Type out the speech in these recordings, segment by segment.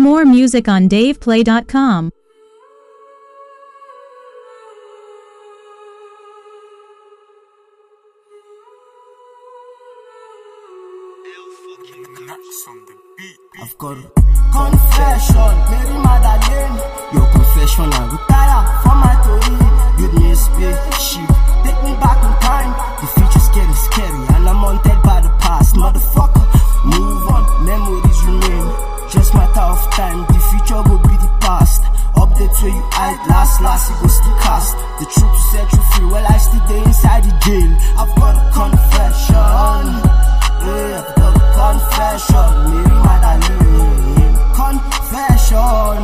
More music on DavePlay.com. I've got a confession, Mary Magdalene. Your confession, I retire from my story. Build me a spaceship, take me back in time. The future's getting scary, and I'm haunted by the past. Motherfucker, move on, memories remain. Just matter of time, the future will be the past. Updates where you hide, last it goes to cast. The truth to set you free, well I still day inside the jail. I've got a confession, yeah, I've got a confession, Mary Magdalene. Confession,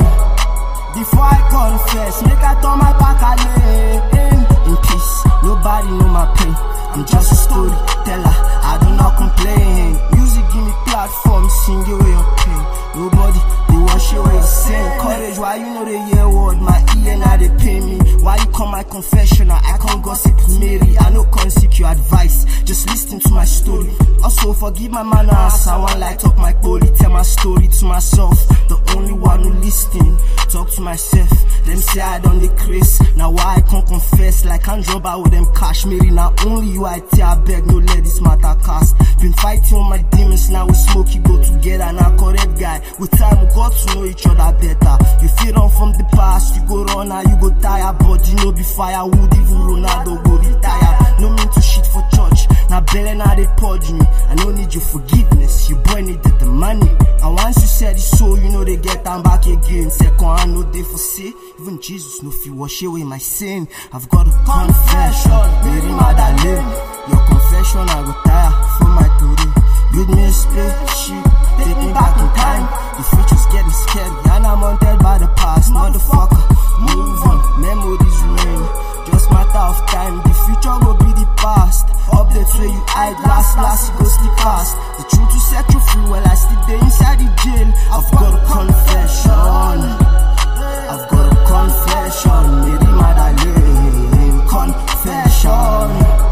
before I confess, make I turn my back again. In peace, nobody know my pain. I'm just a storyteller, I do not complain. Music give me platform, sing away your pain. Nobody, they wash away your sin. Courage, why you know the year word? My ear now they pay me. Why you call my confession? I can't gossip Mary. I no can't seek your advice. Just listen to my story. Also forgive my manners. I want light up my body. Tell my story to myself. The only one who listen. Talk to myself. Them say I done the craze. Now why I can't confess? Like I'm drop out with them cash. Mary, now only you I tell. I beg no let this matter cast. Been fighting with my demons. Now we smoke you go together. Now correct guy. With time we got to know each other better. You feel run from the past. You go run now you go tire. But you know be firewood. Even Ronaldo go retire. No mean to shit for church. Now belly now they purge me. I don't need your forgiveness. Your boy needed the money. And once you said it's so, you know they get them back again. Second I know they for say. Even Jesus know if you wash away my sin. I've got a confession, Mary Magdalene. Your confession I retire from my story. Build me a spaceship, take me back in time. The future's getting scary and I'm haunted by the past. Motherfucker, move on, memories remain. Just matter of time, the future will be the past. Updates where you hide, last it goes sleep fast. The truth to set you free, well I still day inside the jail. I've got a confession, I've got a confession, Mary Magdalene. Confession,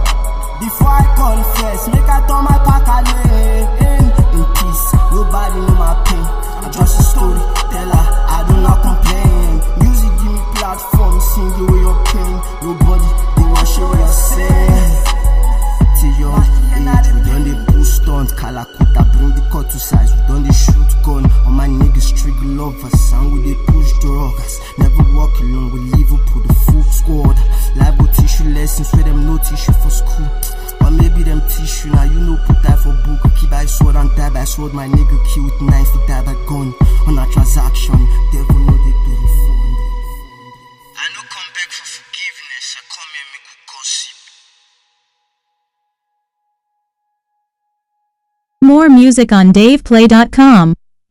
before I confess, make I turn my back again. In peace, nobody know my pain. I'm just a storyteller, I do not complain. Music give me platform, sing away your pain. Nobody, they wash away your sin. Till your age, we done the pull stunts. Calacuta, bring the cut to size. We done the shoot gun. All my niggas trigger lovers, and we they push drugs. Never walk alone, we Liverpool, the full squad. Liable tissue lessons, where them no tissue for school. Or maybe them tissue, now you know put that for book. Keep by sword and die by sword. My nigga kill with knife, he die by gun. On a transaction, devil know they do the phone. I no come back for forgiveness, I come here make we gossip. More music on DavePlay.com.